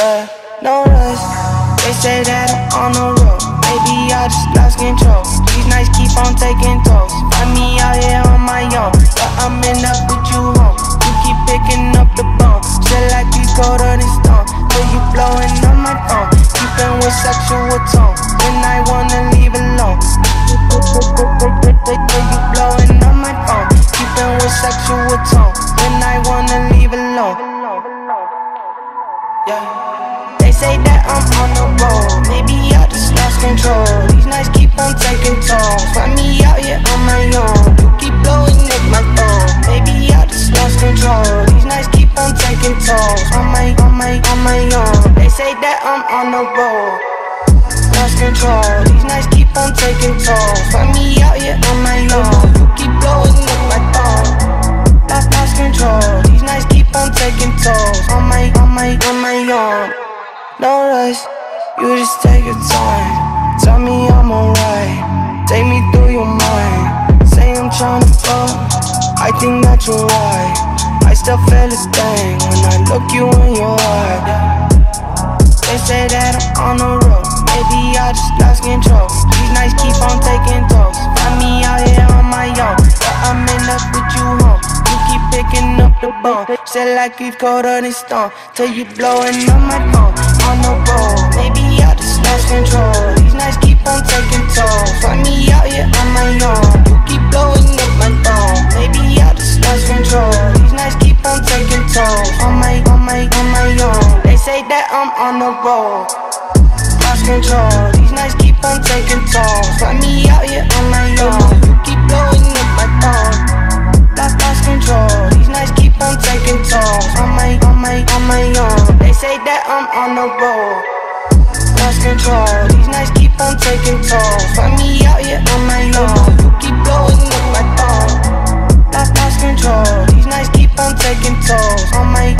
yeah, no rush. They say that I'm on the road, maybe I just lost control. These nights keep on taking tolls. Find me out here on my own, but I'm in up with you home. You keep picking up the bone, still like you colder than stone. Till you blowing on my phone, keeping with sexual tone. When I wanna leave alone, till you blowing on my phone, keeping with sexual tone. When I wanna leave alone, yeah. They say that I'm on the road, maybe I just lost control. These nights keep on taking tolls. Find me out here on my own. You keep blowing up my phone, maybe I just lost control. These nights keep on taking tolls. On my own. They say that I'm on the road, lost control. These nights keep on taking tolls. Find me out here on my own. You keep blowing up my phone, lost control. These nights keep on taking tolls. On my own. No rush, you just take your time. Tell me I'm alright, take me through your mind. Say I'm tryna fuck, I think that you're right. I still feel a thing when I look you in your eye. They say that I'm on the road, maybe I just lost control. These nights keep on taking tolls. Find me out here on my own, but I'm in up with you home. You keep picking up the bone, still like you've colder than stone. Till you blowing on my phone. On the road, maybe I just lost control. These nights keep on taking tolls. Find me out here on my own. You keep blowing up my phone, maybe I just lost control. These nights keep on taking tolls. On my own. They say that I'm on the road, lost control. These nights keep on taking tolls. Find me out here on my own. You keep blowing up my phone, lost control. These nights keep on taking tolls. On my own. They say that I'm on the road, lost control. These nights keep on taking tolls. Find me out here on my own. You keep blowing up my phone, lost control. These nights keep on taking tolls. On my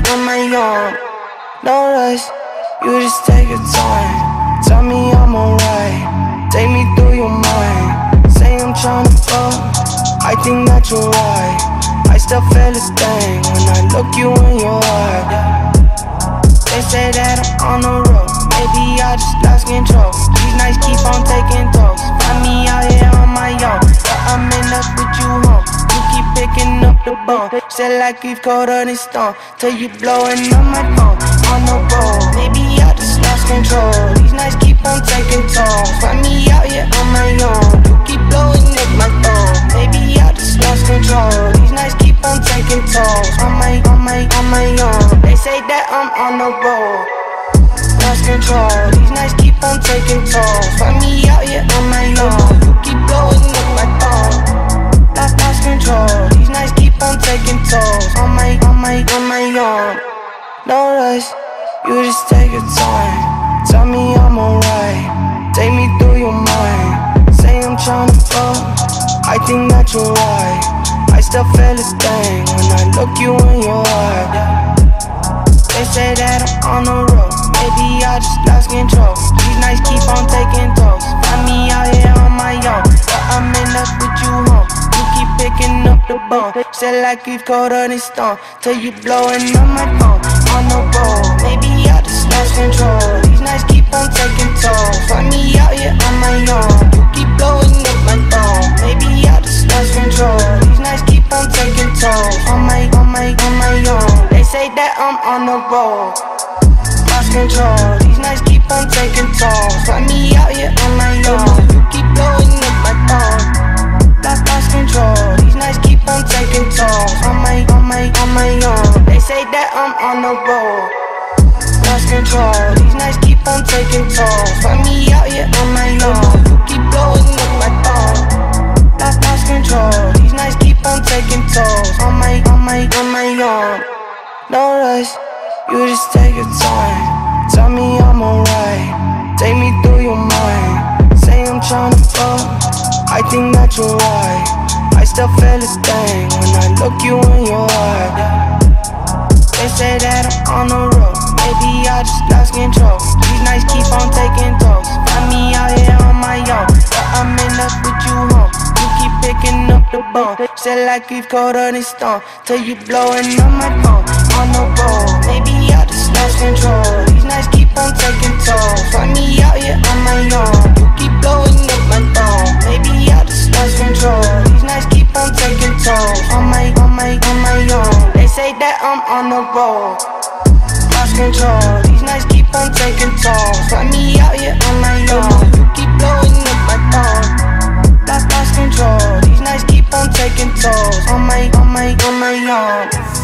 own. No rush, you just take your time. Tell me I'm alright, take me through your mind. Say I'm tryna fuck, I think that you're right. I still feel a thing when I look you in your eye. They say that I'm on the road, maybe I just lost control. These nights keep on taking tolls. Find me out here on my own, but I'm in up with you home. You keep picking up the bone, still like you've colder than stone. Till you blowing on my phone. On the road, maybe I just lost control. These nights keep on taking tolls. Find me out here on my own. You keep blowing up my phone, maybe I just lost control. These nights keep on taking tolls. On my own. They say that I'm on the road, lost control. These nights keep on taking tolls. Find me out here on my own. You keep blowing up my phone, lost control. These nights keep on taking tolls. On my own. No rush, you just take your time. Tell me I'm alright, take me through your mind. Say I'm tryna fuck, I think that you're right. I still feel a thing when I look you in your eye. They say that I'm on the road, maybe I just lost control. These nights keep on taking tolls. Find me out here on my own, but I'm in up with you home. You keep picking up the bone, still like you've colder than stone. Till you blowing on my phone. On the road, maybe I just lost control. These nights keep on taking tolls. Find me out here on my own. You keep blowing up my phone, maybe I just lost control. These nights keep on taking tolls. On my own. They say that I'm on the road, lost control. These nights keep on taking tolls. Find me out here on my own. You keep blowing up my phone, lost control. These nights keep on taking tolls. On my own. They say that I'm on the road, lost control. These nights keep on taking tolls. Find me out here on my own. You keep blowing up my phone, lost control. These nights keep on taking tolls. On my own. No rush, you just take your time. Tell me I'm alright, take me through your mind. Say I'm tryna fuck, I think that you're right. I still feel a thing when I look you in your eye. They say that I'm on the road, maybe I just lost control. These nights keep on taking tolls. Find me out here on my own, but I'm in up with you home. You keep picking up the bone, still like you've colder than stone. Till you blowing on my phone. On the road, maybe I just lost control. say that I'm on the road. Lost control, these nights keep on taking tolls. Find me out here on my own. You keep blowing up my phone. Lost control, these nights keep on taking tolls. On my own.